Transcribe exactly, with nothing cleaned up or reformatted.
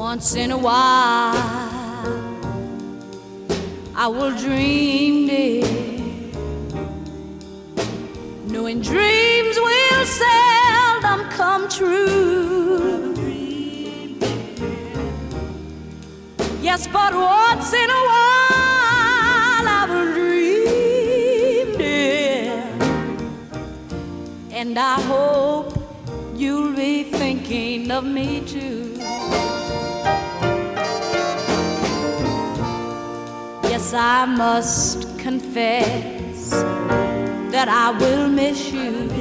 Once in a while I will dream, dear, knowing dreams will seldom come true. Yes, but once in a while I will dream, dear, and I hope you'll be thinking of me too. Yes, I must confess that I will miss you.